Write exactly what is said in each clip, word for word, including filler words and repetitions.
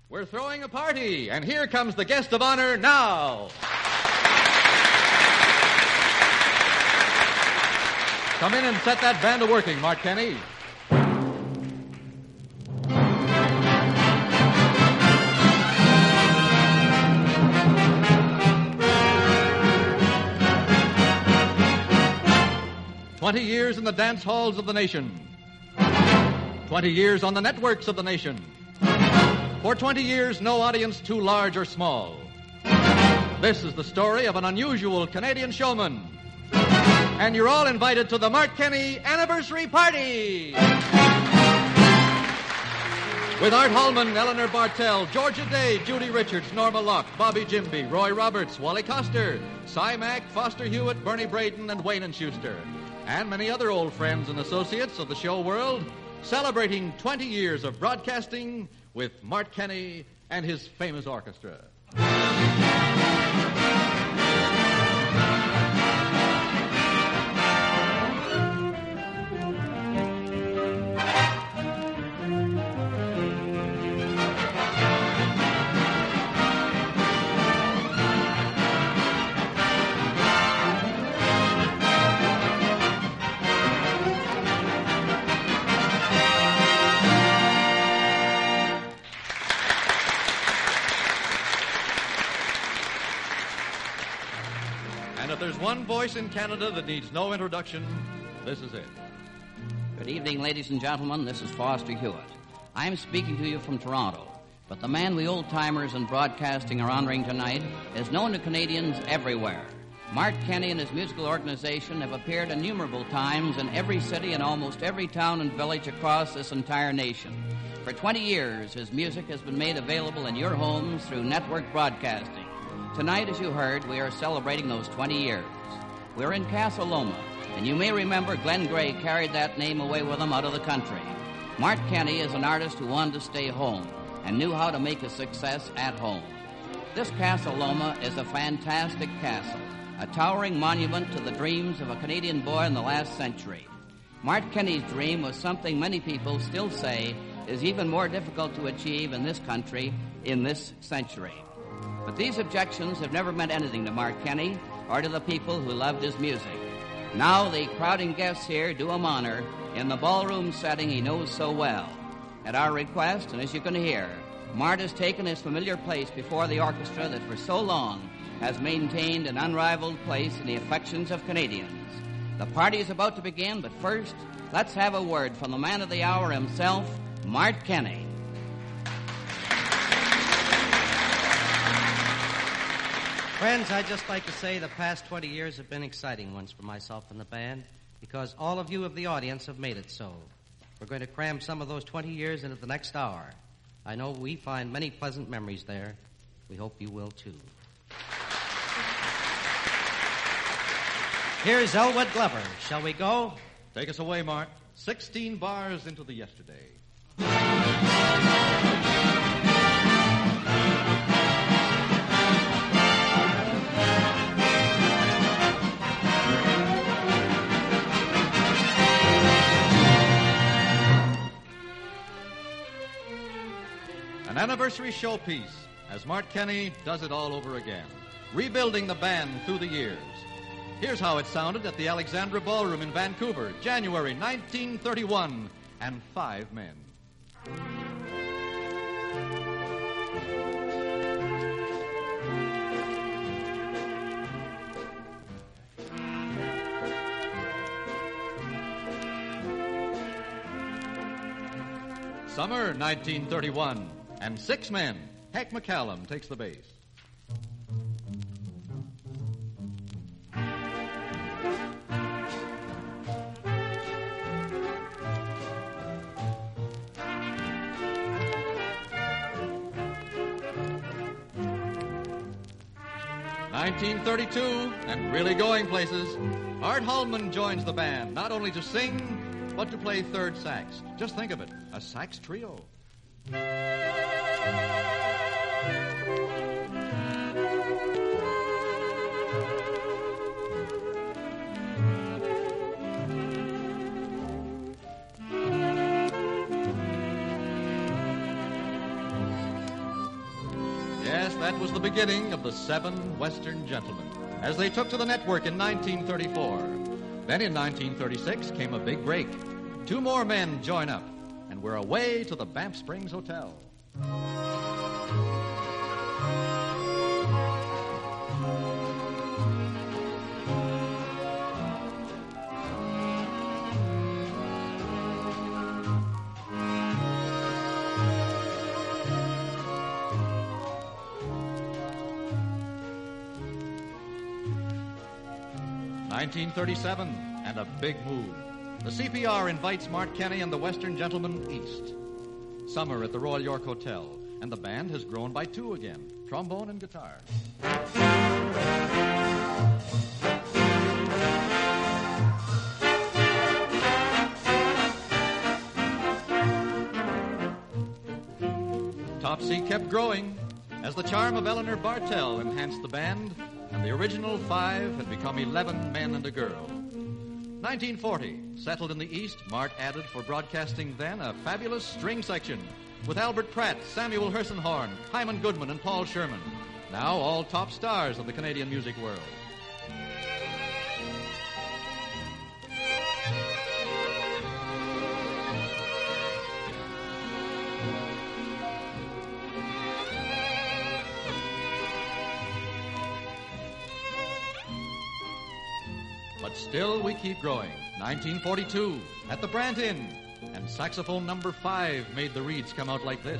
We're throwing a party, and here comes the guest of honor now. Come in and set that band to working, Mart Kenny. Twenty years in the dance halls of the nation. Twenty years on the networks of the nation. For twenty years, no audience too large or small. This is the story of an unusual Canadian showman. And you're all invited to the Mart Kenny Anniversary Party. With Art Holman, Eleanor Bartell, Georgia Day, Judy Richards, Norma Locke, Bobby Jimby, Roy Roberts, Wally Coster, Cy Mack, Foster Hewitt, Bernie Braden, and Wayne and Schuster. And many other old friends and associates of the show world, celebrating twenty years of broadcasting with Mart Kenny and his famous orchestra. There's one voice in Canada that needs no introduction. This is it. Good evening, ladies and gentlemen. This is Foster Hewitt. I'm speaking to you from Toronto, but the man we old-timers in broadcasting are honoring tonight is known to Canadians everywhere. Mart Kenny and his musical organization have appeared innumerable times in every city and almost every town and village across this entire nation. For twenty years, his music has been made available in your homes through network broadcasting. Tonight, as you heard, we are celebrating those twenty years. We're in Casa Loma, and you may remember Glenn Gray carried that name away with him out of the country. Mart Kenny is an artist who wanted to stay home and knew how to make a success at home. This Casa Loma is a fantastic castle, a towering monument to the dreams of a Canadian boy in the last century. Mart Kenny's dream was something many people still say is even more difficult to achieve in this country in this century. But these objections have never meant anything to Mart Kenny or to the people who loved his music. Now the crowding guests here do him honor in the ballroom setting he knows so well. At our request, and as you can hear, Mart has taken his familiar place before the orchestra that for so long has maintained an unrivaled place in the affections of Canadians. The party is about to begin, but first, let's have a word from the man of the hour himself, Mart Kenny. Friends, I'd just like to say the past twenty years have been exciting ones for myself and the band because all of you of the audience have made it so. We're going to cram some of those twenty years into the next hour. I know we find many pleasant memories there. We hope you will, too. Here's Elwood Glover. Shall we go? Take us away, Mart. Sixteen bars into the yesterday. An anniversary showpiece as Mart Kenny does it all over again, rebuilding the band through the years. Here's how it sounded at the Alexandra Ballroom in Vancouver, January nineteen thirty-one, and five men. Summer nineteen thirty-one, and six men. Hank McCallum takes the bass. nineteen thirty-two, and really going places. Art Holman joins the band, not only to sing, but to play third sax. Just think of it, a sax trio. Yes, that was the beginning of the Seven Western Gentlemen, as they took to the network in nineteen thirty-four. Then in nineteen thirty-six came a big break. Two more men join up, and we're away to the Banff Springs Hotel. nineteen thirty-seven, and a big move. The C P R invites Mart Kenny and the Western Gentlemen east. Summer at the Royal York Hotel, and the band has grown by two again, trombone and guitar. Topsy kept growing as the charm of Eleanor Bartell enhanced the band, and the original five had become eleven men and a girl. nineteen forty, settled in the East, Mart added for broadcasting then a fabulous string section with Albert Pratt, Samuel Hersenhorn, Hyman Goodman, and Paul Sherman, now all top stars of the Canadian music world. But still we keep growing. nineteen forty-two, at the Brant Inn, and saxophone number five made the reeds come out like this.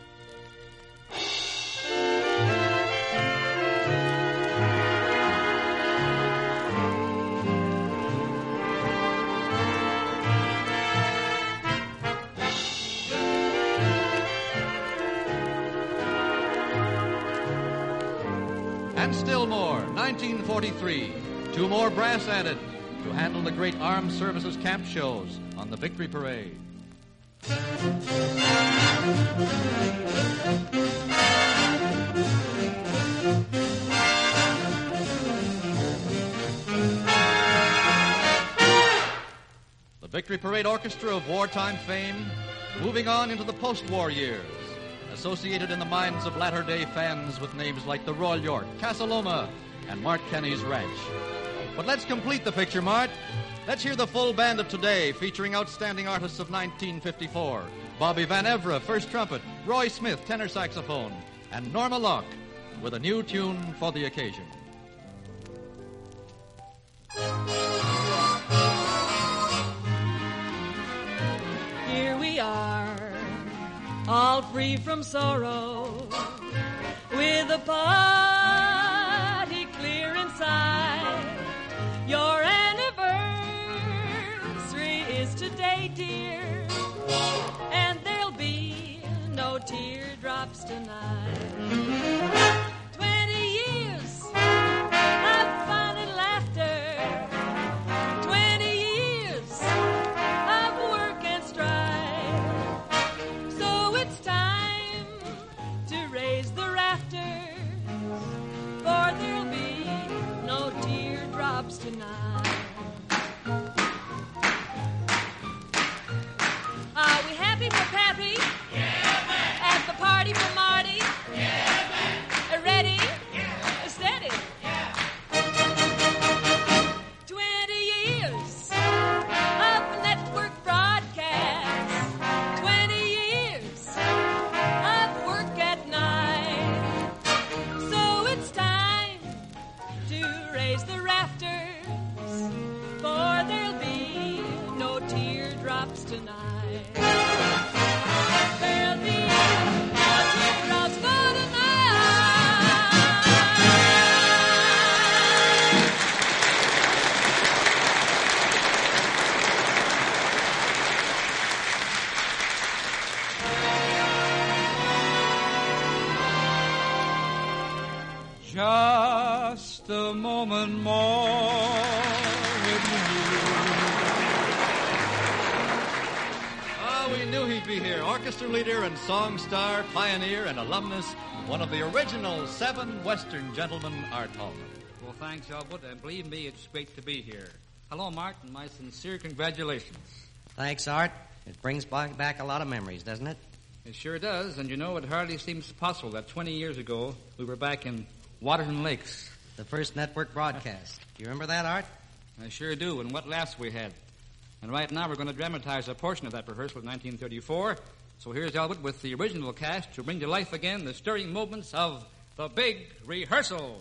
And still more, nineteen forty-three. Two more brass added to handle the great armed services camp shows on the Victory Parade. The Victory Parade Orchestra of wartime fame, moving on into the post-war years, associated in the minds of latter-day fans with names like the Royal York, Casa Loma, and Mart Kenny's Ranch. But let's complete the picture, Mart. Let's hear the full band of today, featuring outstanding artists of nineteen fifty-four. Bobby Van Evra, first trumpet, Roy Smith, tenor saxophone, and Norma Locke with a new tune for the occasion. Here we are, all free from sorrow, with a party clear inside. Your anniversary is today, dear, and there'll be no teardrops tonight. Twenty years of fun and laughter, twenty years of work and strife. So it's time to raise the rafters, for there'll be no teardrops tonight. Are we happy for Pappy? Yeah, man. At the party for Marty? Yeah, man. Ready? Yeah. Steady? Yeah. Twenty years of network broadcasts, twenty years of work at night. So it's time to raise the rafters, for there'll be no teardrops tonight. There'll be no teardrops for tonight. Just a moment more with you. Ah, we knew he'd be here. Orchestra leader and song star, pioneer and alumnus, one of the original seven Western Gentlemen, Art Hallman. Well, thanks, Albert, and believe me, it's great to be here. Hello, Martin. My sincere congratulations. Thanks, Art. It brings back a lot of memories, doesn't it? It sure does, and you know, it hardly seems possible that twenty years ago we were back in Waterton Lakes. The first network broadcast. Do you remember that, Art? I sure do, and what laughs we had. And right now we're going to dramatize a portion of that rehearsal of nineteen thirty-four. So here's Elwood with the original cast to bring to life again the stirring moments of The Big Rehearsal.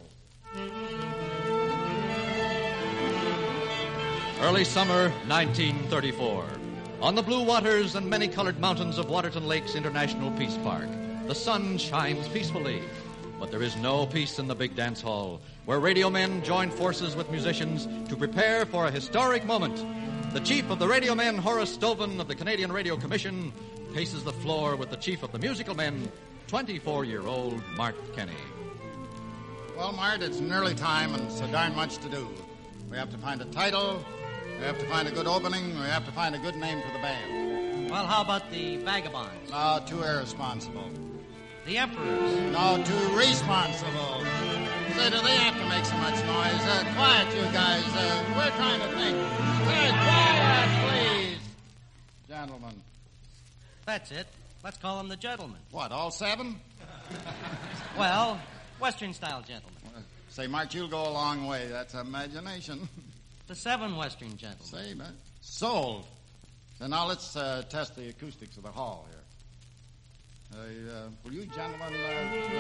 Early summer nineteen thirty-four. On the blue waters and many-colored mountains of Waterton Lakes International Peace Park, the sun shines peacefully. But there is no peace in the big dance hall, where radio men join forces with musicians to prepare for a historic moment. The chief of the radio men, Horace Stoven of the Canadian Radio Commission, paces the floor with the chief of the musical men, twenty-four-year-old Mart Kenny. Well, Mart, it's nearly time and so darn much to do. We have to find a title, we have to find a good opening, we have to find a good name for the band. Well, how about the Vagabonds? No, too irresponsible. The Emperors? No, too responsible. Say, do they have to make so much noise? Uh, quiet, you guys. Uh, we're trying to think. Hey, quiet, please. Gentlemen. That's it. Let's call them the Gentlemen. What, all seven? Well, Western-style gentlemen. Uh, say, Mart, you'll go a long way. That's imagination. The seven Western gentlemen. Say, man. Sold. So now let's uh, test the acoustics of the hall here. Uh, uh, will you gentlemen... Uh,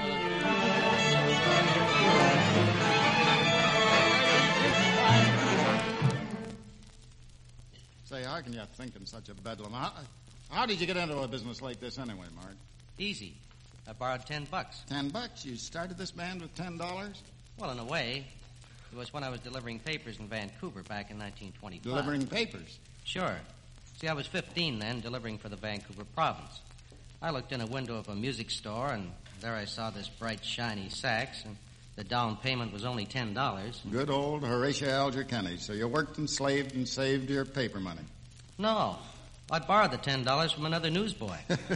uh, Say, how can you think in such a bedlam? How, how did you get into a business like this anyway, Mart? Easy. I borrowed ten bucks. Ten bucks? You started this band with ten dollars? Well, in a way. It was when I was delivering papers in Vancouver back in nineteen twenty-five. Delivering papers? Sure. See, I was fifteen then, delivering for the Vancouver province. I looked in a window of a music store, and there I saw this bright, shiny sax, and the down payment was only ten dollars. Good old Horatio Alger Kenny. So you worked and slaved and saved your paper money. No. I borrowed the ten dollars from another newsboy.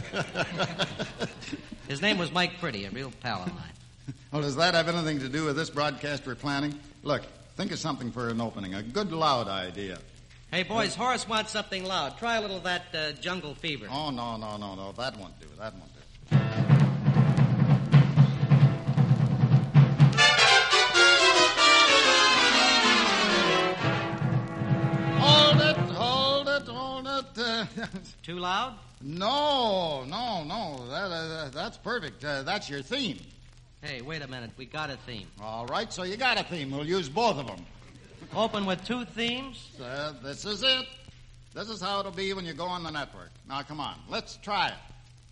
His name was Mike Pretty, a real pal of mine. Well, does that have anything to do with this broadcast we're planning? Look, think of something for an opening. A good, loud idea. Hey, boys, Horace wants something loud. Try a little of that uh, Jungle Fever. Oh, no, no, no, no. That won't do. That won't do. Hold it, hold it, hold it. Uh, Too loud? No, no, no. That, uh, that's perfect. Uh, that's your theme. Hey, wait a minute. We got a theme. All right, so you got a theme. We'll use both of them. Open with two themes? Uh, this is it. This is how it'll be when you go on the network. Now, come on. Let's try it.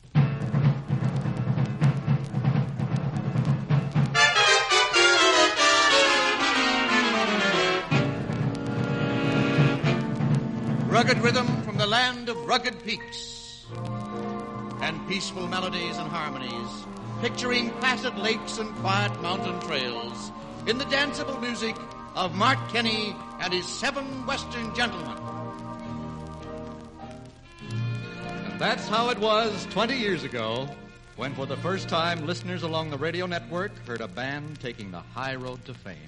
Rugged rhythm from the land of rugged peaks and peaceful melodies and harmonies, picturing placid lakes and quiet mountain trails in the danceable music of Mart Kenny and his seven Western gentlemen. And that's how it was twenty years ago, when for the first time listeners along the radio network heard a band taking the high road to fame.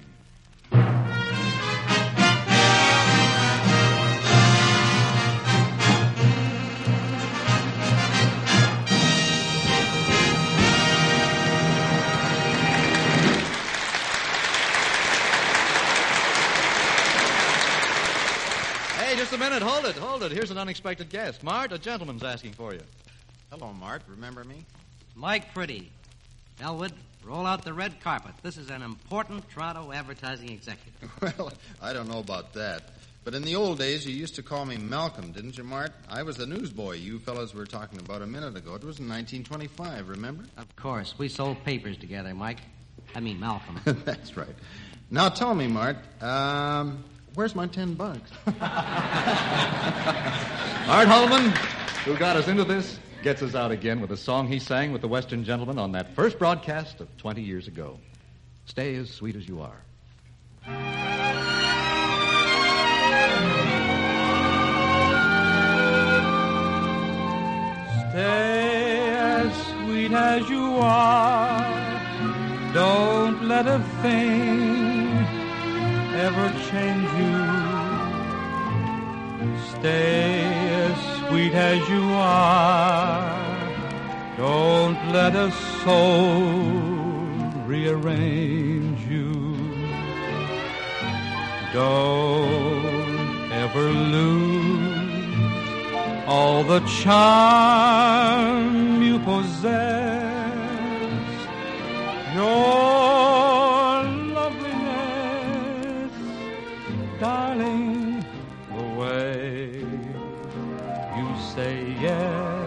Just a minute. Hold it. Hold it. Here's an unexpected guest. Mart, a gentleman's asking for you. Hello, Mart. Remember me? Mike Pretty. Elwood, roll out the red carpet. This is an important Toronto advertising executive. Well, I don't know about that. But in the old days, you used to call me Malcolm, didn't you, Mart? I was the newsboy you fellas were talking about a minute ago. It was in nineteen twenty-five, remember? Of course. We sold papers together, Mike. I mean, Malcolm. That's right. Now, tell me, Mart, um... where's my ten bucks? Art Holman, who got us into this, gets us out again with a song he sang with the Western Gentlemen on that first broadcast of twenty years ago. Stay as sweet as you are. Stay as sweet as you are. Don't let a thing ever change you. Stay as sweet as you are. Don't let a soul rearrange you. Don't ever lose all the charm you possess. Your loveliness, darling, the way you say yes.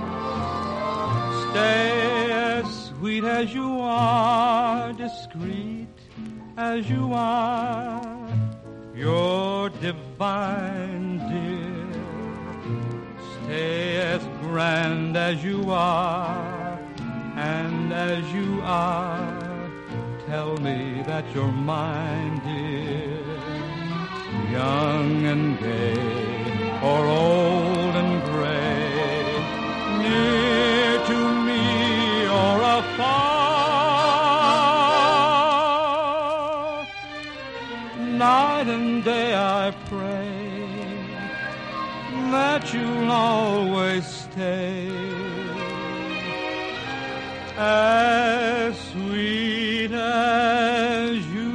Stay as sweet as you are, discreet as you are. You're divine, dear. Stay as grand as you are, and as you are, tell me that you're mine, dear. Young and gay, or old and gray, near to me or afar. Night and day I pray that you'll always stay as sweet as you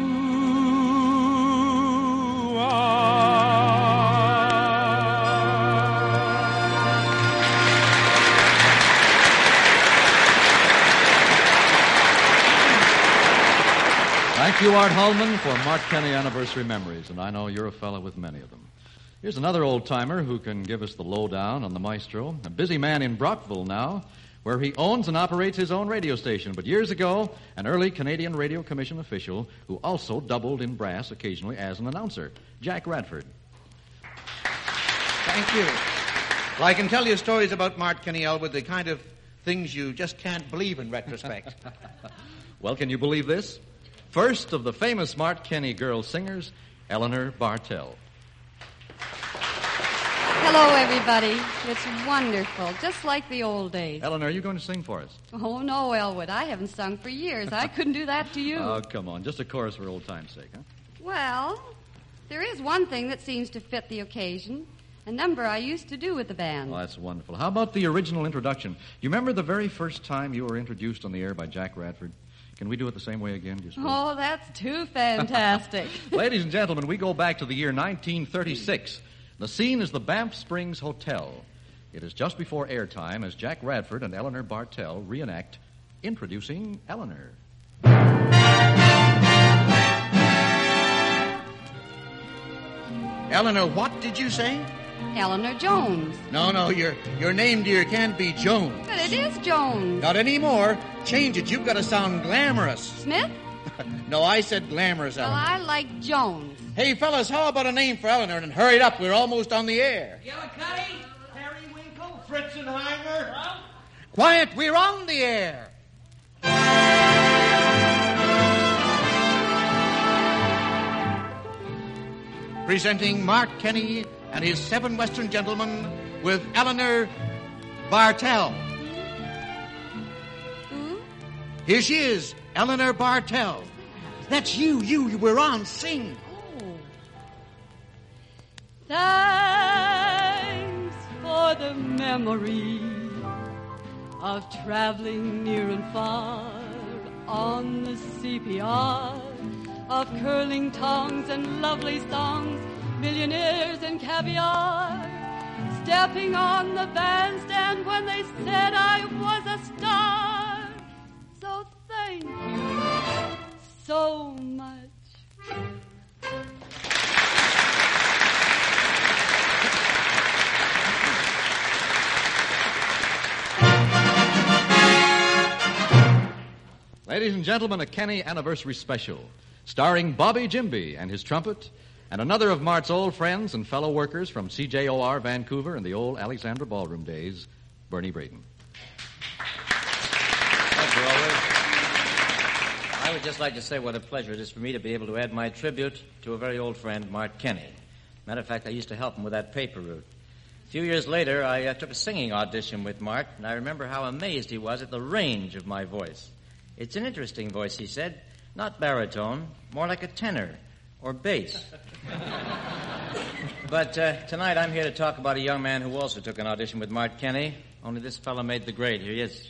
Thank you, Art Holman, for Mart Kenny Anniversary Memories, and I know you're a fellow with many of them. Here's another old-timer who can give us the lowdown on the maestro, a busy man in Brockville now, where he owns and operates his own radio station, but years ago, an early Canadian Radio Commission official who also doubled in brass occasionally as an announcer, Jack Radford. Thank you. Well, I can tell you stories about Mart Kenny, Elwood, the kind of things you just can't believe in retrospect. Well, can you believe this? First of the famous Mart Kenny girl singers, Eleanor Bartell. Hello, everybody. It's wonderful, just like the old days. Eleanor, are you going to sing for us? Oh, no, Elwood. I haven't sung for years. I couldn't do that to you. Oh, come on. Just a chorus for old time's sake, huh? Well, there is one thing that seems to fit the occasion. A number I used to do with the band. Oh, that's wonderful. How about the original introduction? You remember the very first time you were introduced on the air by Jack Radford? Can we do it the same way again? Just oh, that's too fantastic. Ladies and gentlemen, we go back to the year nineteen thirty-six. The scene is the Banff Springs Hotel. It is just before airtime as Jack Radford and Eleanor Bartell reenact Introducing Eleanor. Eleanor, what did you say? Eleanor Jones. No, no, your your name, dear, can't be Jones. But it is Jones. Not anymore. Change it. You've got to sound glamorous. Smith? No, I said glamorous, Well, Eleanor. I like Jones. Hey, fellas, how about a name for Eleanor? And hurry it up. We're almost on the air. Gillicuddy? Periwinkle? Fritzenheimer? Huh? Quiet. We're on the air. Presenting Mart Kenny and his seven Western gentlemen with Eleanor Bartell. Who? Here she is, Eleanor Bartell. That's you, you, you were on. Sing. Oh. Thanks for the memory of traveling near and far on the C P R, of curling tongues and lovely songs, millionaires and caviar, stepping on the bandstand when they said I was a star. So thank you so much. Ladies and gentlemen, a Kenny Anniversary Special, starring Bobby Jimby and his trumpet, and another of Mart's old friends and fellow workers from C J O R Vancouver in the old Alexandra Ballroom days, Bernie Braden. Thank you, Always. I would just like to say what a pleasure it is for me to be able to add my tribute to a very old friend, Mart Kenny. Matter of fact, I used to help him with that paper route. A few years later, I uh, took a singing audition with Mart, and I remember how amazed he was at the range of my voice. It's an interesting voice, he said. Not baritone, more like a tenor or bass. But uh, tonight I'm here to talk about a young man who also took an audition with Mart Kenny, Only this fella made the grade. Here he is.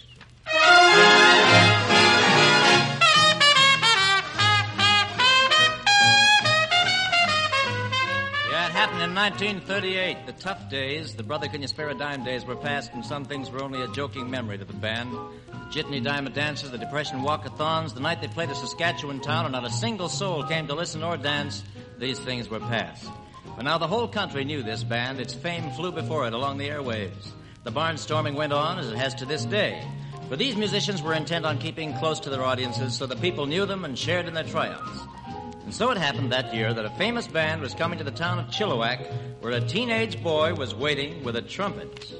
It happened in nineteen thirty-eight. The tough days, the Brother Can You Spare a Dime days were past, and some things were only a joking memory to the band. The Jitney Diamond Dancers, the Depression Walkathons, the night they played a Saskatchewan town and not a single soul came to listen or dance, these things were past. But now the whole country knew this band. Its fame flew before it along the airwaves. The barnstorming went on as it has to this day. For these musicians were intent on keeping close to their audiences so that people knew them and shared in their triumphs. And so it happened that year that a famous band was coming to the town of Chilliwack, where a teenage boy was waiting with a trumpet.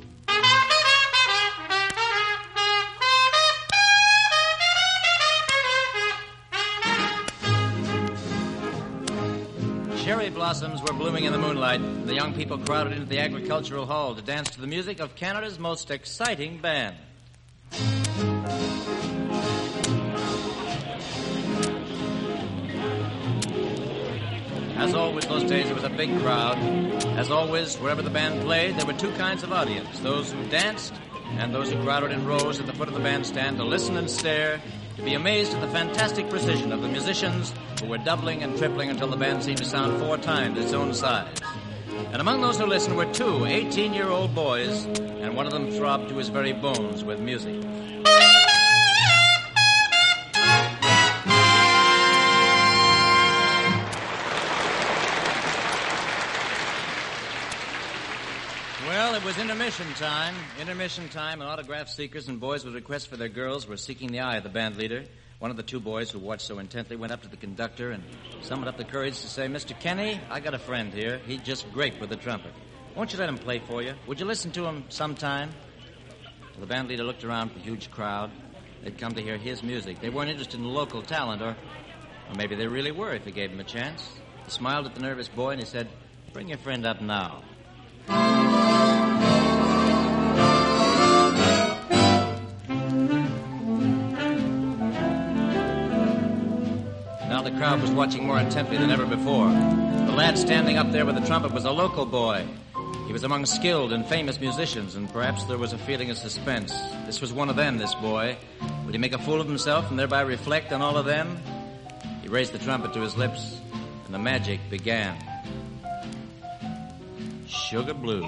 Cherry blossoms were blooming in the moonlight. The young people crowded into the agricultural hall to dance to the music of Canada's most exciting band. As always, those days, it was a big crowd. As always, wherever the band played, there were two kinds of audience, those who danced and those who crowded in rows at the foot of the bandstand to listen and stare, to be amazed at the fantastic precision of the musicians who were doubling and tripling until the band seemed to sound four times its own size. And among those who listened were two eighteen-year-old boys, and one of them throbbed to his very bones with music. Well, it was intermission time. Intermission time, and autograph seekers and boys with requests for their girls were seeking the eye of the band leader. One of the two boys who watched so intently went up to the conductor and summoned up the courage to say, "Mister Kenny, I got a friend here. He's just great with the trumpet. Won't you let him play for you? Would you listen to him sometime?" Well, the band leader looked around at the huge crowd. They'd come to hear his music. They weren't interested in local talent, or, or maybe they really were if he gave them a chance. He smiled at the nervous boy and he said, "Bring your friend up now." Now the crowd was watching more intently than ever before. The lad standing up there with the trumpet was a local boy. He was among skilled and famous musicians, and perhaps there was a feeling of suspense. This was one of them, this boy. Would he make a fool of himself and thereby reflect on all of them? He raised the trumpet to his lips, and the magic began. Sugar Blues.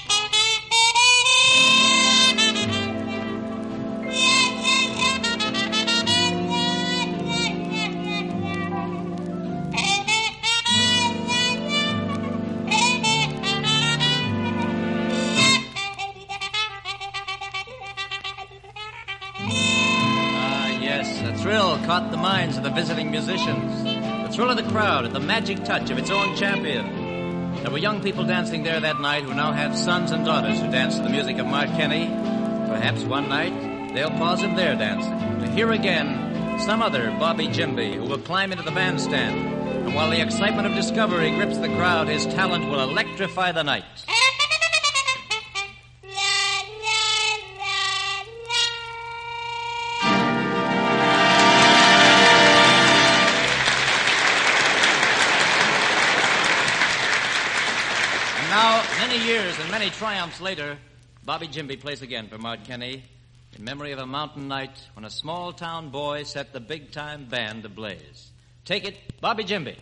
Caught the minds of the visiting musicians. The thrill of the crowd at the magic touch of its own champion. There were young people dancing there that night who now have sons and daughters who dance to the music of Mark Kenny. Perhaps one night they'll pause in their dancing to hear again some other Bobby Jimby who will climb into the bandstand. And while the excitement of discovery grips the crowd, his talent will electrify the night. Many years and many triumphs later, Bobby Jimby plays again for Mark Kenny in memory of a mountain night when a small-town boy set the big-time band ablaze. Take it, Bobby Jimby.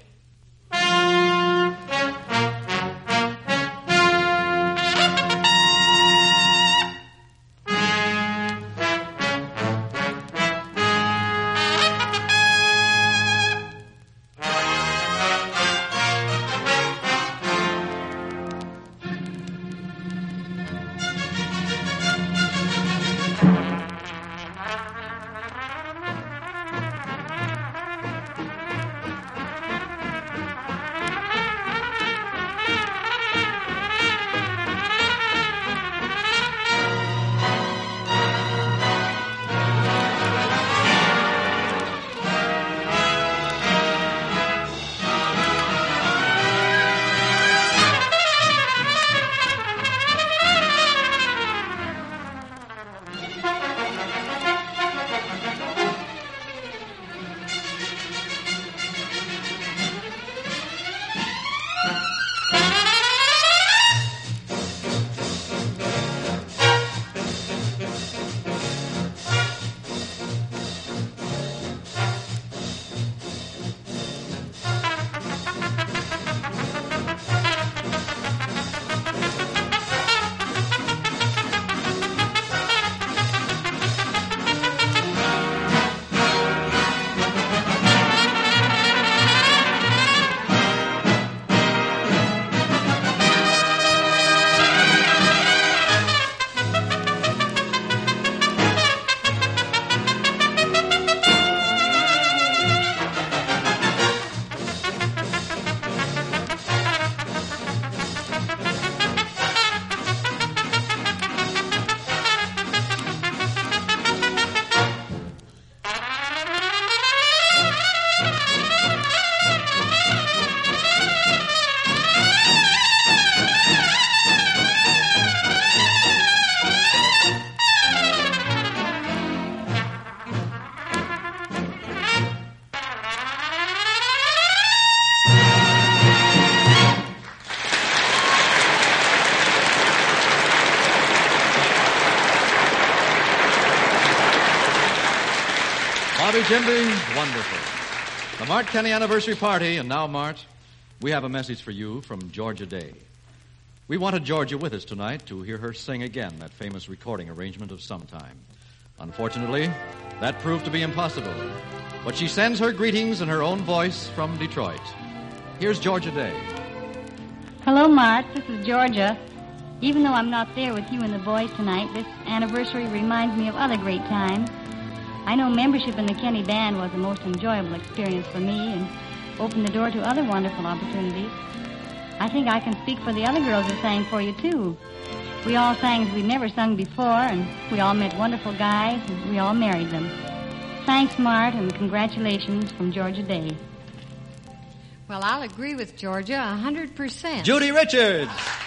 Bobby Jimby, wonderful. The Mart Kenny anniversary party, and now, Mart, we have a message for you from Georgia Day. We wanted Georgia with us tonight to hear her sing again that famous recording arrangement of Sometime. Unfortunately, that proved to be impossible. But she sends her greetings in her own voice from Detroit. Here's Georgia Day. Hello, Mart. This is Georgia. Even though I'm not there with you and the boys tonight, this anniversary reminds me of other great times. I know membership in the Kenny Band was the most enjoyable experience for me and opened the door to other wonderful opportunities. I think I can speak for the other girls who sang for you, too. We all sang as we'd never sung before, and we all met wonderful guys, and we all married them. Thanks, Mart, and congratulations from Georgia Day. Well, I'll agree with Georgia a hundred percent. Judy Richards.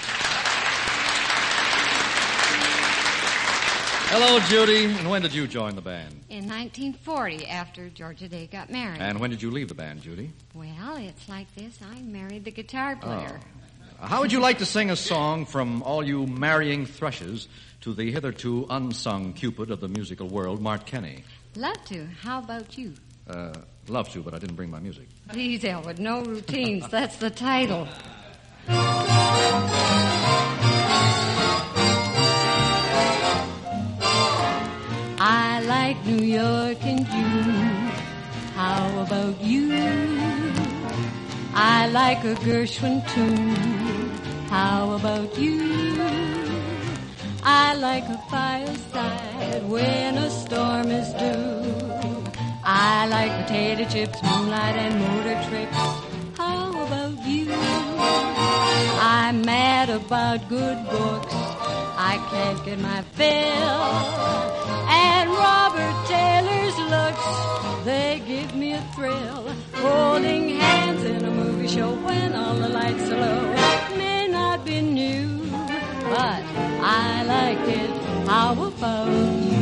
Hello, Judy. And when did you join the band? In nineteen forty, after Georgia Day got married. And when did you leave the band, Judy? Well, it's like this. I married the guitar player. Oh. How would you like to sing a song from all you marrying thrushes to the hitherto unsung Cupid of the musical world, Mart Kenny? Love to. How about you? Uh, love to, but I didn't bring my music. Please, Elwood, no routines. That's the title. I like New York in June. How about you? I like a Gershwin tune. How about you? I like a fireside when a storm is due. I like potato chips, moonlight, and motor trips. How about you? I'm mad about good books. I can't get my fill. And Robert Taylor's looks, they give me a thrill. Holding hands in a movie show when all the lights are low. May not be new, but I like it. How about you?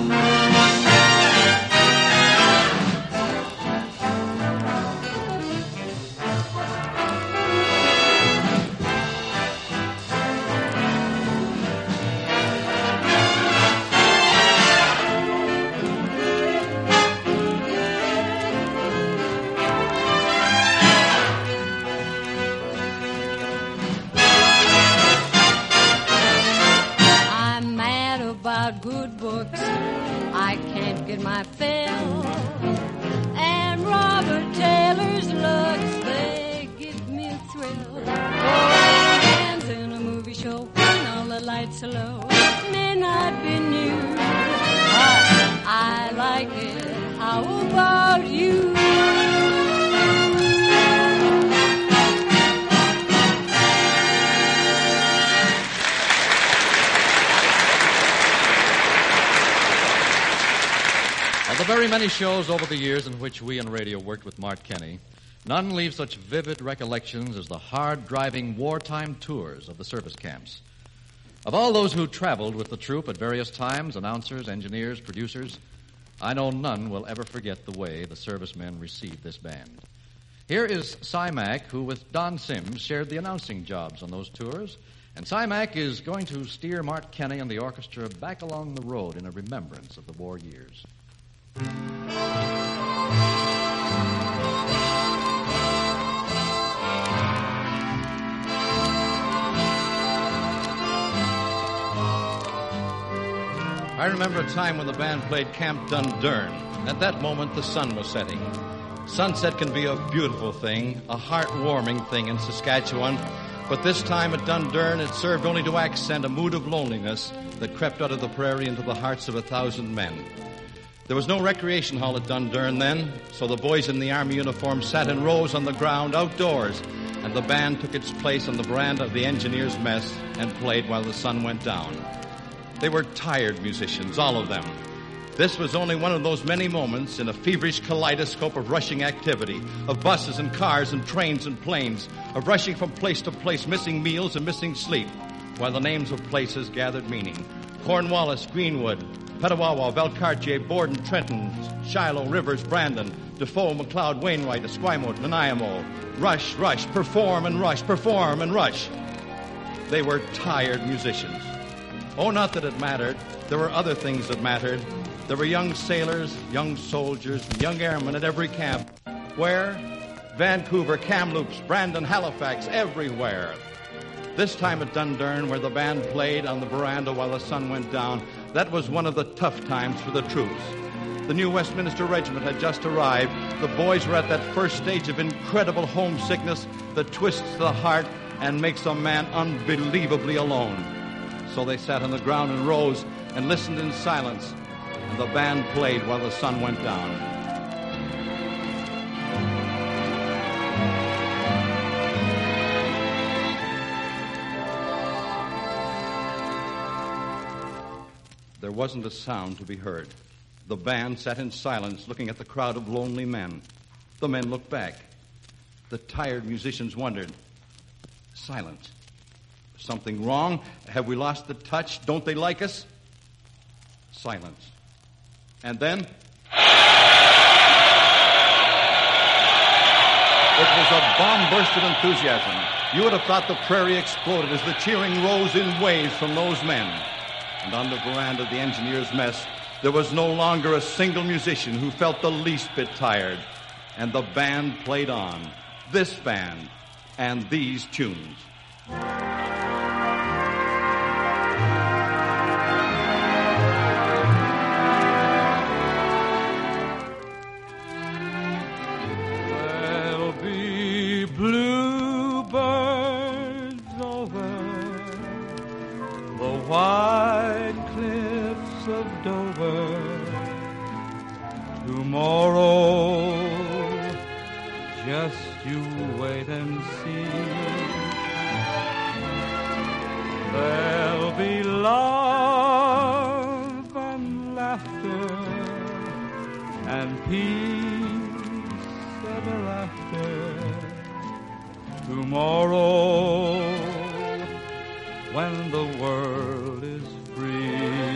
Good books, I can't get my fill. And Robert Taylor's looks, they give me a thrill. Holding hands in a movie show when all the lights are low. May not be new, but I like it. How about you? Of the very many shows over the years in which we in radio worked with Mart Kenny, none leave such vivid recollections as the hard-driving wartime tours of the service camps. Of all those who traveled with the troupe at various times, announcers, engineers, producers, I know none will ever forget the way the servicemen received this band. Here is Cy Mack, who with Don Sims shared the announcing jobs on those tours, and Cy Mack is going to steer Mart Kenny and the orchestra back along the road in a remembrance of the war years. I remember a time when the band played Camp Dundurn. At that moment, the sun was setting. Sunset can be a beautiful thing, a heart-warming thing in Saskatchewan, but this time at Dundurn, it served only to accent a mood of loneliness that crept out of the prairie into the hearts of a thousand men. There was no recreation hall at Dundurn then, so the boys in the army uniform sat in rows on the ground outdoors, and the band took its place on the veranda of the engineers' mess and played while the sun went down. They were tired musicians, all of them. This was only one of those many moments in a feverish kaleidoscope of rushing activity, of buses and cars and trains and planes, of rushing from place to place, missing meals and missing sleep, while the names of places gathered meaning. Cornwallis, Greenwood, Petawawa, Valcartier, Borden, Trenton, Shiloh, Rivers, Brandon, Defoe, McLeod, Wainwright, Esquimalt, Nanaimo. Rush, rush, perform and rush, perform and rush. They were tired musicians. Oh, not that it mattered. There were other things that mattered. There were young sailors, young soldiers, and young airmen at every camp. Where? Vancouver, Kamloops, Brandon, Halifax, everywhere. This time at Dundurn, where the band played on the veranda while the sun went down, that was one of the tough times for the troops. The new Westminster Regiment had just arrived. The boys were at that first stage of incredible homesickness that twists the heart and makes a man unbelievably alone. So they sat on the ground in rows and listened in silence, and the band played while the sun went down. There wasn't a sound to be heard. The band sat in silence, looking at the crowd of lonely men. The men looked back. The tired musicians wondered. Silence. Something wrong? Have we lost the touch? Don't they like us? Silence. And then... It was a bomb burst of enthusiasm. You would have thought the prairie exploded as the cheering rose in waves from those men. And on the veranda of the engineers' mess, there was no longer a single musician who felt the least bit tired. And the band played on. This band and these tunes. There'll be bluebirds over the wide cliffs of Dover. Tomorrow, just you wait and see. There'll be love and laughter and peace ever after. Tomorrow, when the world is free,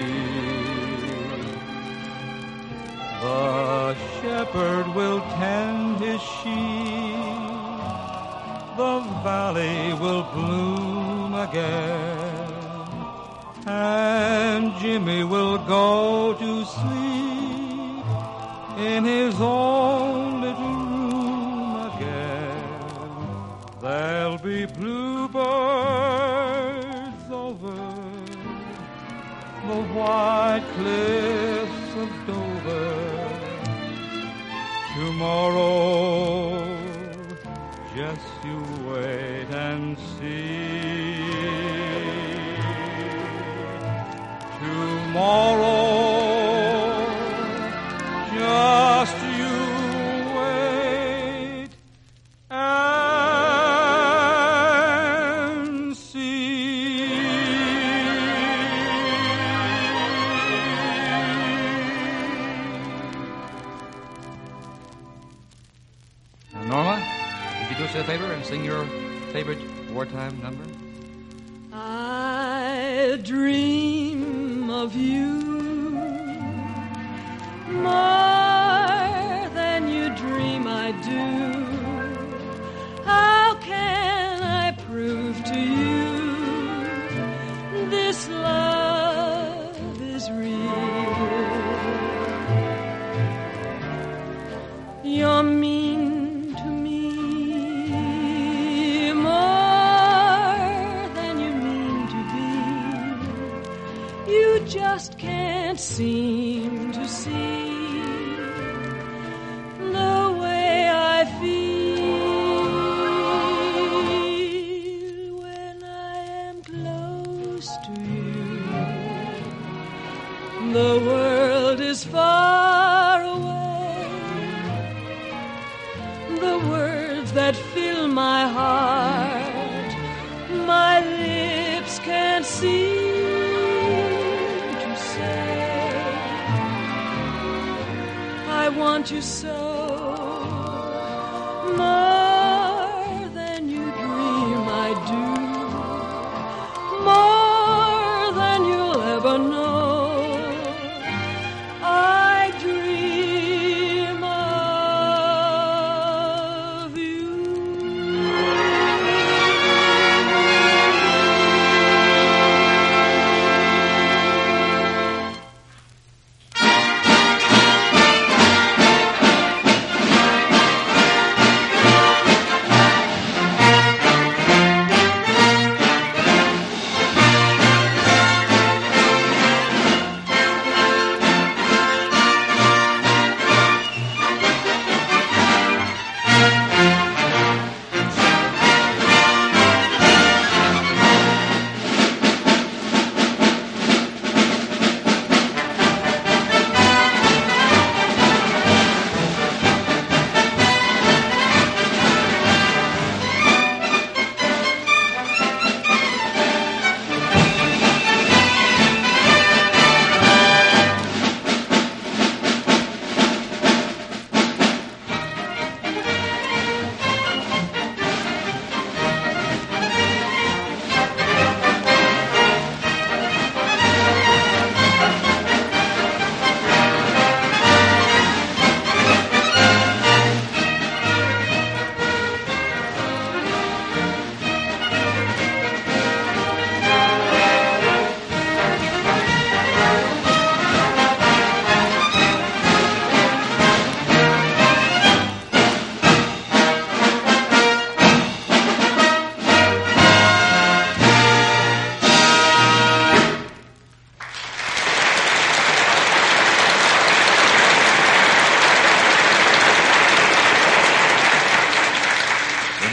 the shepherd will tend his sheep, the valley will bloom again, and Jimmy will go to sleep in his own little room again. There'll be bluebirds over the white cliffs of Dover. Tomorrow, just you wait and see. Tomorrow, just you wait and see. Norma, would you do us a favor and sing your favorite wartime number? I dream of you more than you dream I do. How can I prove to you this love is real? You're mean to me more than you mean to be. You just can't seem to see the way I feel when I am close to you. The world is far away. The words that fill my heart, my lips can't seem to say. I want you so, more than you dream I do, more than you'll ever know. I dream of you.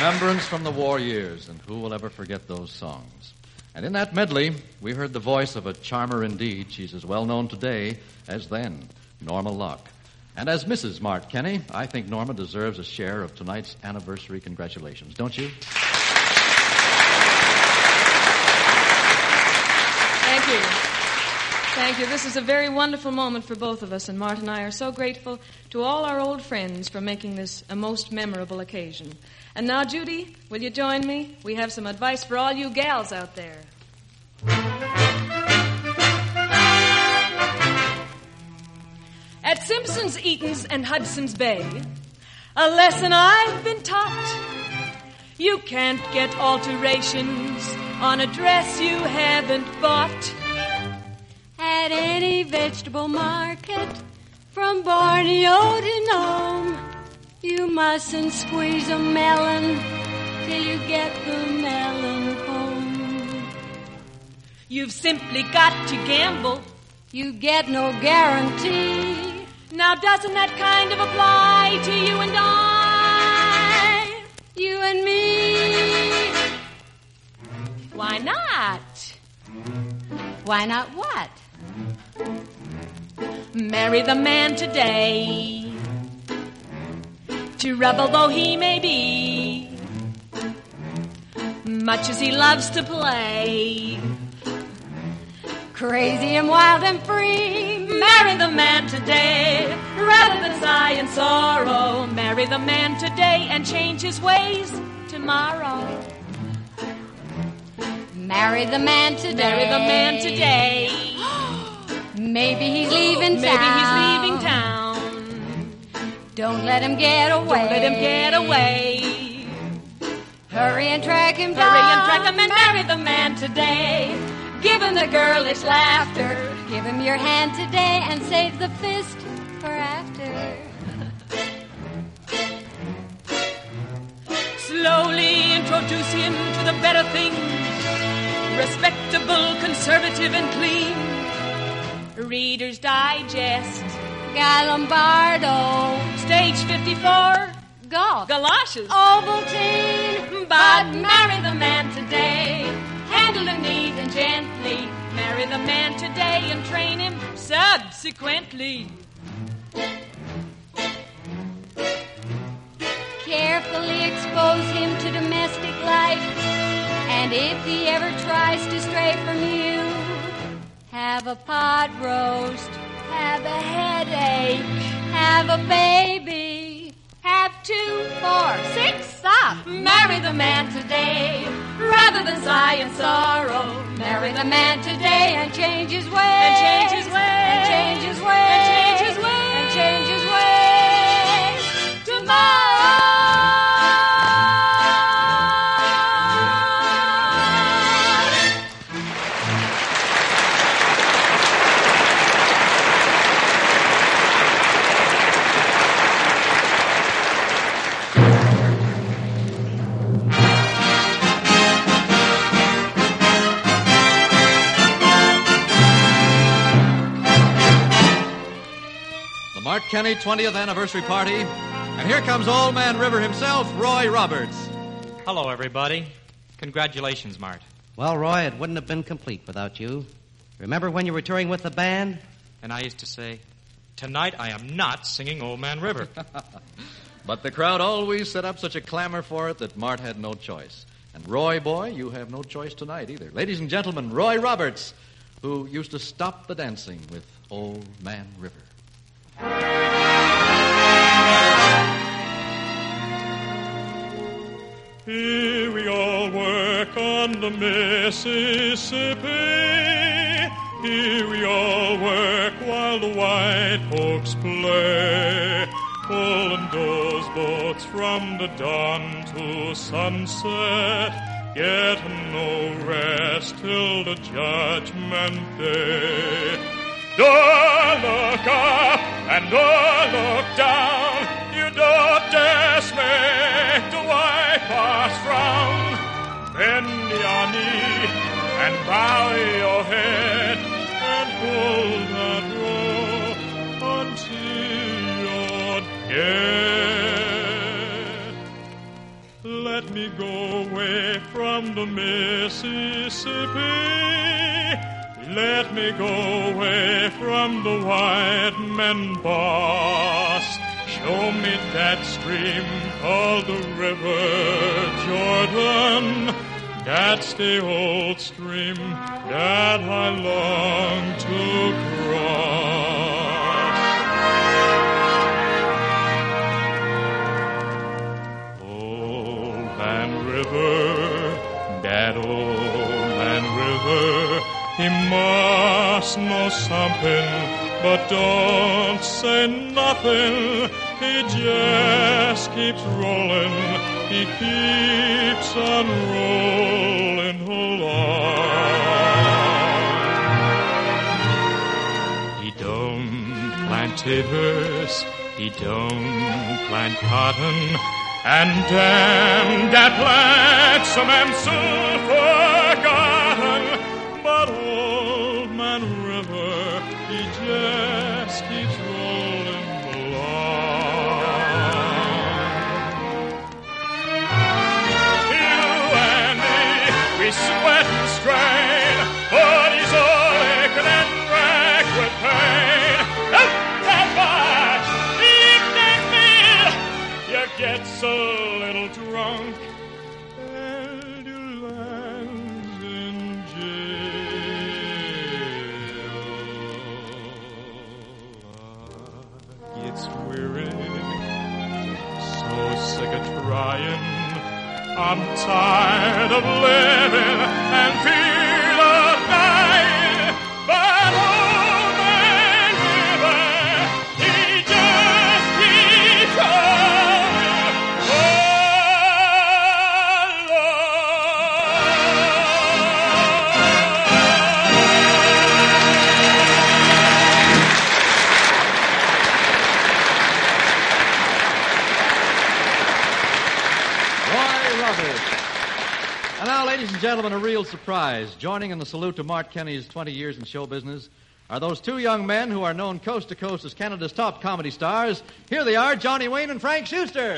Remembrance from the war years, and who will ever forget those songs? And in that medley, we heard the voice of a charmer indeed. She's as well known today as then, Norma Luck. And as Missus Mart Kenny, I think Norma deserves a share of tonight's anniversary congratulations, don't you? Thank you. Thank you. This is a very wonderful moment for both of us, and Mart and I are so grateful to all our old friends for making this a most memorable occasion. And now, Judy, will you join me? We have some advice for all you gals out there. At Simpson's, Eaton's, and Hudson's Bay, a lesson I've been taught. You can't get alterations on a dress you haven't bought. At any vegetable market, from Borneo to Nome, you mustn't squeeze a melon till you get the melon home. You've simply got to gamble. You get no guarantee. Now doesn't that kind of apply to you and I? You and me. Why not? Why not what? Marry the man today, to rebel though he may be, much as he loves to play, crazy and wild and free. Marry the man today, rather than sigh in sorrow. Marry the man today and change his ways tomorrow. Marry the man today. Marry the man today. Maybe he's leaving town. Maybe he's leaving town. Don't let him get away. Don't let him get away. Hurry and track him down. Hurry and track him and marry the man today. Give him the girlish laughter. Give him your hand today and save the fist for after. Slowly introduce him to the better things. Respectable, conservative, and clean. Reader's Digest. Guy Lombardo. Stage fifty-four. Golf. Galoshes. Ovaltine. But marry the man today. Handle him neat and gently. Marry the man today and train him subsequently. Carefully expose him to domestic life. And if he ever tries to stray from you, have a pot roast, have a headache, have a baby, have two, four, six, stop. Marry the man today, rather than sigh in sorrow. Marry the man today and change his ways, and change his ways, and change his ways, and change his ways, and change his ways tomorrow. Mart Kenny twentieth anniversary party. And here comes Old Man River himself, Roy Roberts. Hello, everybody. Congratulations, Mart. Well, Roy, it wouldn't have been complete without you. Remember when you were touring with the band? And I used to say, tonight I am not singing Old Man River. But the crowd always set up such a clamor for it that Mart had no choice. And Roy, boy, you have no choice tonight either. Ladies and gentlemen, Roy Roberts, who used to stop the dancing with Old Man River. Here we all work on the Mississippi. Here we all work while the white folks play, pulling those boats from the dawn to sunset, getting no rest till the judgment day. Don't look up and don't look down. You don't dare make the white horse frown. Bend your knee and bow your head and hold that rope until you're dead. Let me go away from the Mississippi. Let me go away from the white men boss. Show me that stream called the River Jordan. That's the old stream that I long to cross. Old Man River, that old Man River, he must know something, but don't say nothing. He just keeps rolling, he keeps on rolling along. He don't plant taters, he don't plant cotton, and damn that plant some am soon forgotten. But old Man River, he just keeps rolling along. You and me, we sweat and strain, bodies all aching and racked with pain. Up that march, leave that meal, you get so little drunk, and you land in jail. It's weary, so sick of trying. I'm tired of living and feel of dying. But old Man River, he just keeps rolling And now, ladies and gentlemen, a real surprise. Joining in the salute to Mart Kenny's twenty years in show business are those two young men who are known coast to coast as Canada's top comedy stars. Here they are, Johnny Wayne and Frank Schuster.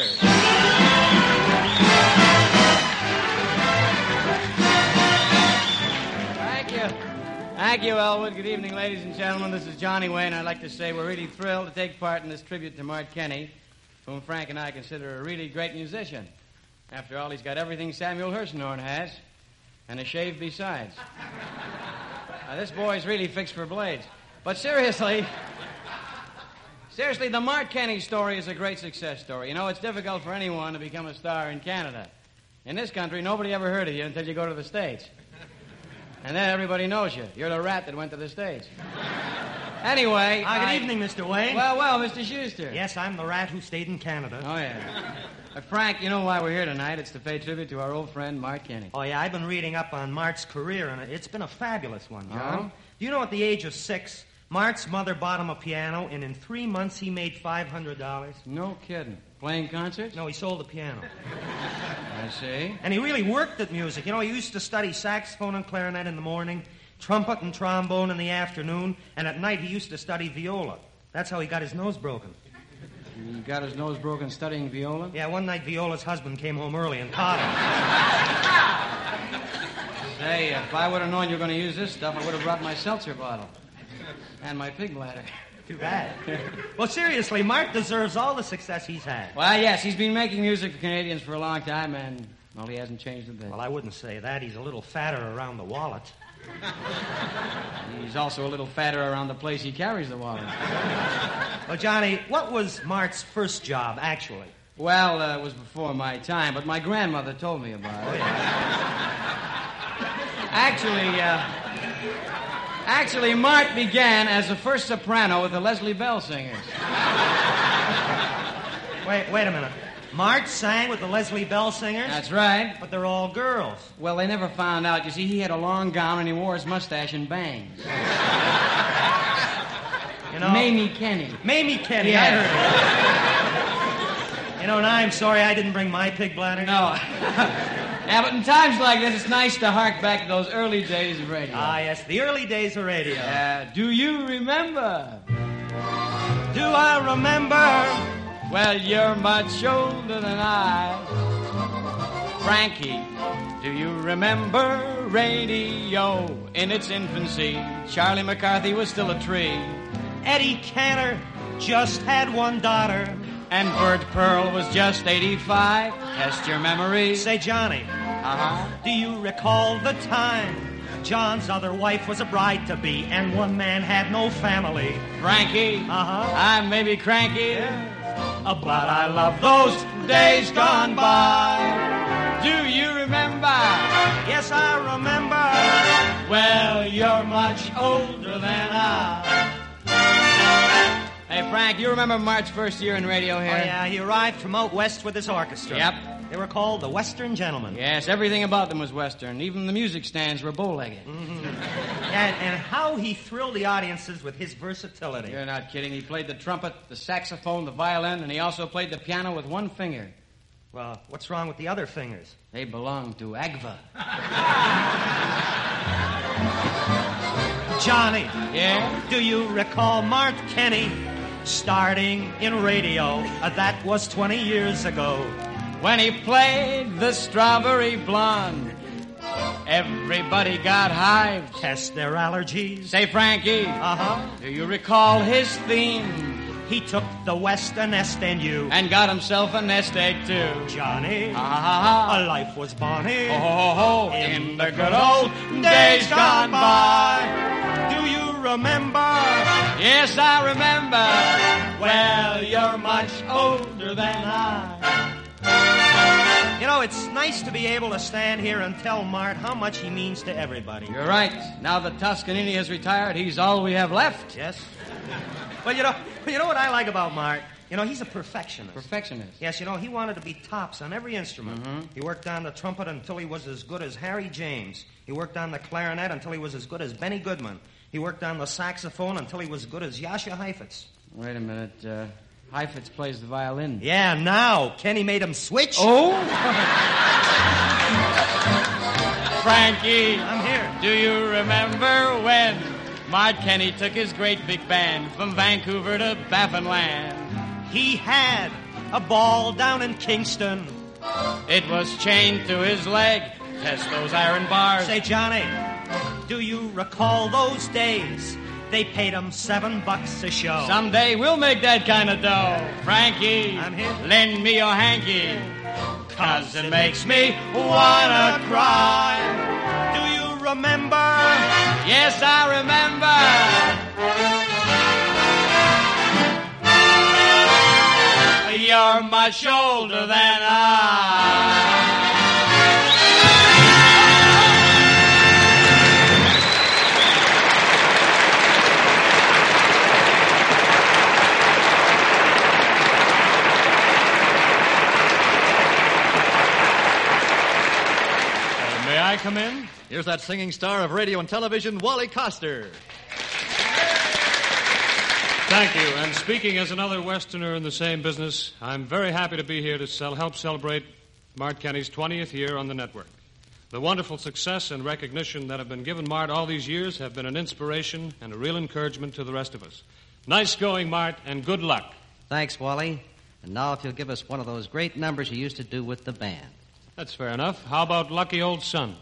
Thank you. Thank you, Elwood. Good evening, ladies and gentlemen. This is Johnny Wayne. I'd like to say we're really thrilled to take part in this tribute to Mart Kenny, whom Frank and I consider a really great musician. After all, he's got everything Samuel Hersenhorn has, and a shave besides. Now, this boy's really fixed for blades. But seriously, seriously, the Mart Kenny story is a great success story. You know, it's difficult for anyone to become a star in Canada. In this country, nobody ever heard of you until you go to the States. And then everybody knows you. You're the rat that went to the States. Anyway... Ah, good I... evening, Mister Wayne. Well, well, Mister Schuster. Yes, I'm the rat who stayed in Canada. Oh, yeah. Uh, Frank, you know why we're here tonight. It's to pay tribute to our old friend, Mart Kenny. Oh, yeah, I've been reading up on Mart's career, and it's been a fabulous one, John. Oh? Do you know at the age of six, Mart's mother bought him a piano, and in three months he made five hundred dollars? No kidding. Playing concerts? No, he sold the piano. I see. And he really worked at music. You know, he used to study saxophone and clarinet in the morning, trumpet and trombone in the afternoon, and at night he used to study viola. That's how he got his nose broken. He got his nose broken studying viola? Yeah, one night Viola's husband came home early and caught him. Say, if I would have known you were going to use this stuff, I would have brought my seltzer bottle. And my pig bladder. Too bad. Well, seriously, Mart deserves all the success he's had. Well, yes, he's been making music for Canadians for a long time, and, well, he hasn't changed a bit. Well, I wouldn't say that. He's a little fatter around the wallet. He's also a little fatter around the place he carries the wallet. Well, Johnny, what was Mart's first job, actually? Well, uh, it was before my time, but my grandmother told me about it. Oh, yeah. Actually, uh, actually, Mart began as the first soprano with the Leslie Bell Singers. Wait, wait a minute. Mart sang with the Leslie Bell Singers? That's right. But they're all girls. Well, they never found out. You see, he had a long gown and he wore his mustache in bangs. You know, Mamie Kenny. Mamie Kenny, Yeah. I heard it. You know, now I'm sorry I didn't bring my pig bladder. No. Yeah, but in times like this, it's nice to hark back to those early days of radio. Ah, yes, the early days of radio. Uh, do you remember? Do I remember? Well, you're much older than I. Frankie, do you remember radio in its infancy? Charlie McCarthy was still a tree. Eddie Cantor just had one daughter. And Bert Pearl was just eighty-five. Test your memory. Say, Johnny. Uh-huh. Do you recall the time John's other wife was a bride-to-be and one man had no family? Frankie. Uh-huh. I may be cranky, uh, but I love those days gone by. Do you remember? Yes, I remember. Well, you're much older than I. Hey, Frank, you remember Mart's first year in radio here? Oh, yeah, he arrived from out west with his orchestra. Yep. They were called the Western Gentlemen. Yes, everything about them was Western. Even the music stands were bow-legged. Mm-hmm. and, and how he thrilled the audiences with his versatility. You're not kidding. He played the trumpet, the saxophone, the violin, and he also played the piano with one finger. Well, what's wrong with the other fingers? They belong to Agva. Johnny. Yeah? Do you recall Mart Kenny starting in radio? Uh, that was twenty years ago. When he played the Strawberry Blonde, everybody got hives. Test their allergies. Say, Frankie. Uh-huh. Do you recall his theme? He took the Western S N U. And got himself a nest egg, too. Johnny. Ha ha ha. A life was bonny. Ho ho ho. In, in the good old days gone by. Do you remember? Yes, I remember. Well, you're much older than I. You know, it's nice to be able to stand here and tell Mart how much he means to everybody. You're right. Now that Toscanini has retired, he's all we have left. Yes. Well, you know, you know what I like about Mart? You know, he's a perfectionist. Perfectionist? Yes, you know, he wanted to be tops on every instrument. Mm-hmm. He worked on the trumpet until he was as good as Harry James. He worked on the clarinet until he was as good as Benny Goodman. He worked on the saxophone until he was as good as Jascha Heifetz. Wait a minute. Uh, Heifetz plays the violin. Yeah, now. Kenny made him switch. Oh? Frankie. I'm here. Do you remember when Mart Kenny took his great big band from Vancouver to Baffinland? He had a ball down in Kingston. It was chained to his leg. Test those iron bars. Say, Johnny, do you recall those days? They paid him seven bucks a show. Someday we'll make that kind of dough. Frankie, I'm here. Lend me your hanky, 'cause it makes me wanna cry. Do you remember? Yes, I remember. You're much older than I. May I come in? Here's that singing star of radio and television, Wally Coster. Thank you. And speaking as another Westerner in the same business, I'm very happy to be here to sell, help celebrate Mart Kenny's twentieth year on the network. The wonderful success and recognition that have been given Mart all these years have been an inspiration and a real encouragement to the rest of us. Nice going, Mart, and good luck. Thanks, Wally. And now if you'll give us one of those great numbers you used to do with the band. That's fair enough. How about Lucky Old Son?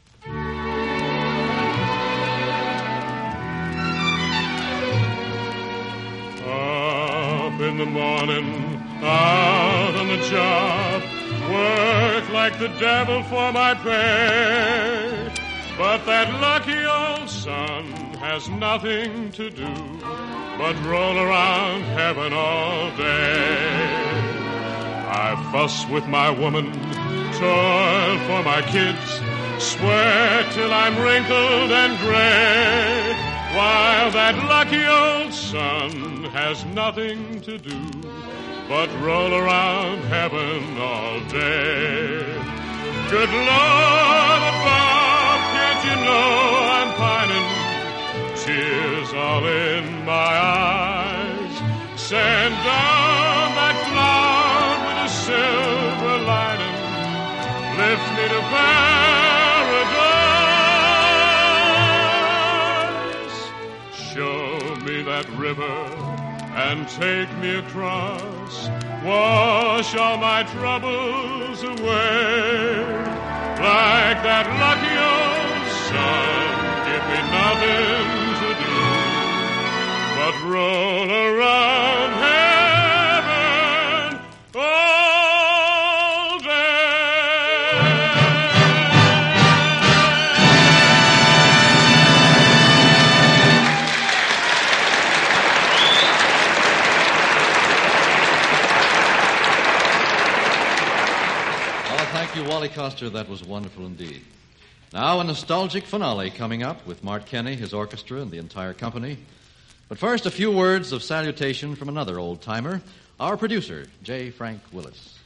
Up in the morning, out on the job, work like the devil for my pay. But that lucky old son has nothing to do but roll around heaven all day. I fuss with my woman, toil for my kids, sweat till I'm wrinkled and gray, while that lucky old son has nothing to do but roll around heaven all day. Good Lord above, can't you know I'm pining? Tears all in my eyes. Send down that cloud with a silver lining. Lift me to paradise. Show me that river and take me across. Water wash all my troubles away. Like that lucky old sun, give me nothing to do but roll around heaven all day. Oh, thank you, Wally Coster. That was wonderful indeed. Now, a nostalgic finale coming up with Mart Kenny, his orchestra, and the entire company. But first, a few words of salutation from another old-timer, our producer, J. Frank Willis.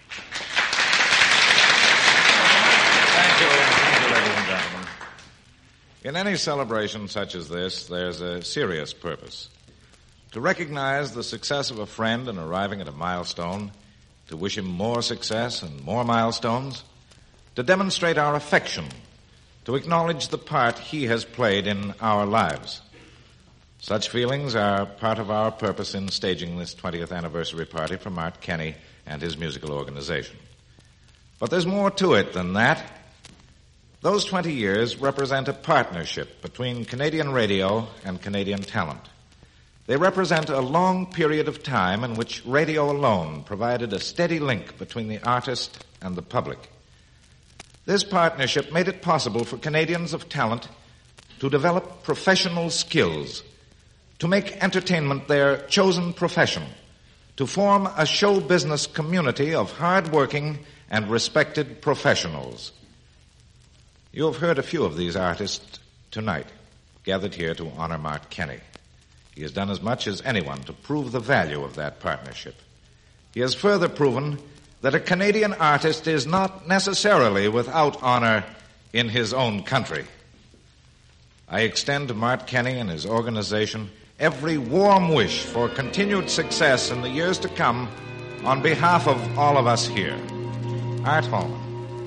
Thank you. Thank you, ladies and gentlemen. In any celebration such as this, there's a serious purpose. To recognize the success of a friend in arriving at a milestone, to wish him more success and more milestones, to demonstrate our affection, to acknowledge the part he has played in our lives. Such feelings are part of our purpose in staging this twentieth anniversary party for Mart Kenny and his musical organization. But there's more to it than that. Those twenty years represent a partnership between Canadian radio and Canadian talent. They represent a long period of time in which radio alone provided a steady link between the artist and the public. This partnership made it possible for Canadians of talent to develop professional skills, to make entertainment their chosen profession, to form a show business community of hard-working and respected professionals. You have heard a few of these artists tonight, gathered here to honor Mart Kenny. He has done as much as anyone to prove the value of that partnership. He has further proven that a Canadian artist is not necessarily without honor in his own country. I extend to Mart Kenny and his organization every warm wish for continued success in the years to come on behalf of all of us here. Art Holman.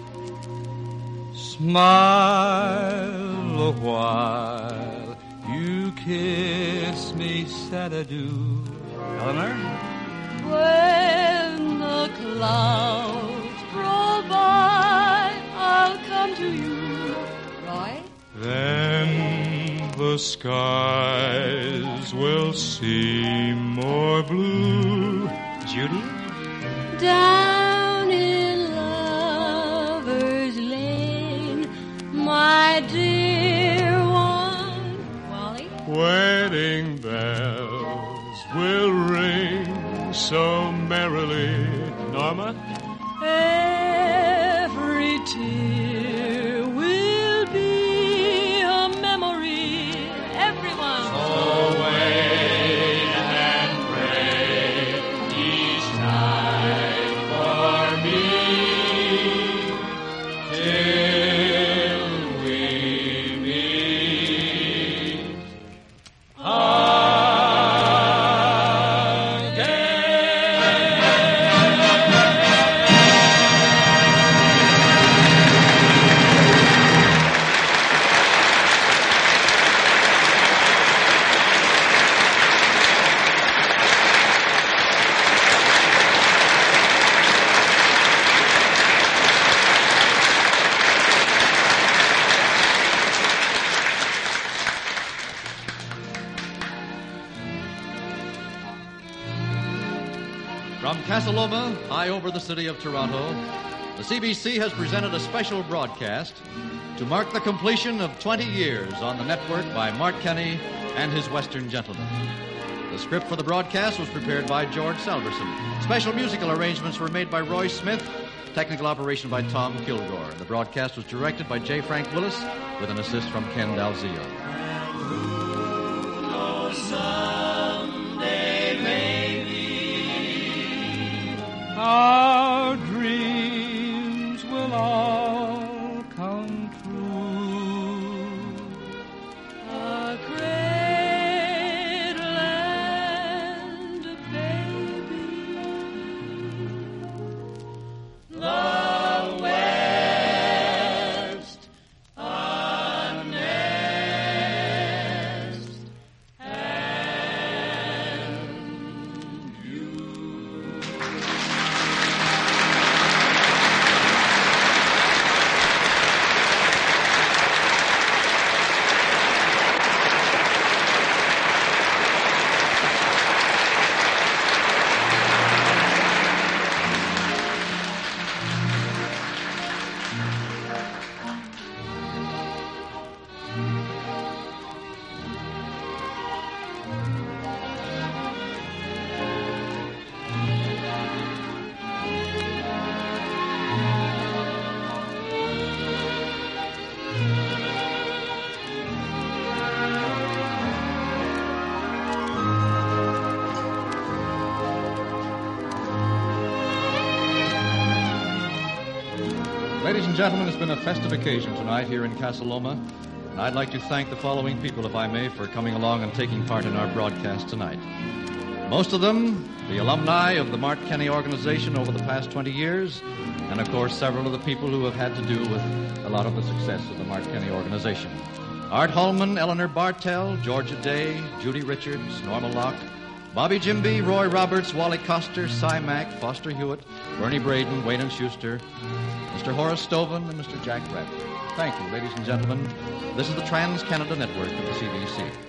Smile a while, you kiss me, sad adieu. Eleanor? When the clouds roll by, I'll come to you. Roy? Then the skies will seem more blue. Judy? Down in Lover's Lane, my dear one. Wally? Wedding bells will ring so merrily. Norma? Every tear will be a memory. Everyone. So wait and pray each night for me till we meet From Casa Loma, high over the city of Toronto, the C B C has presented a special broadcast to mark the completion of twenty years on the network by Mart Kenny and his Western Gentlemen. The script for the broadcast was prepared by George Salverson. Special musical arrangements were made by Roy Smith, technical operation by Tom Kilgore. The broadcast was directed by J. Frank Willis with an assist from Ken Dalzio. someday maybe our dreams will all come true. A great land, baby. The West, a nest, and you. Ladies and gentlemen, it's been a festive occasion tonight here in Casa Loma, and I'd like to thank the following people, if I may, for coming along and taking part in our broadcast tonight. Most of them, the alumni of the Mart Kenny organization over the past twenty years, and of course several of the people who have had to do with a lot of the success of the Mart Kenny organization. Art Holman, Eleanor Bartell, Georgia Day, Judy Richards, Norma Locke, Bobby Jimby, Roy Roberts, Wally Coster, Cy Mack, Foster Hewitt, Bernie Braden, Wayne and Schuster, Mister Horace Stoven, and Mister Jack Bradford. Thank you, ladies and gentlemen. This is the Trans-Canada Network of the C B C.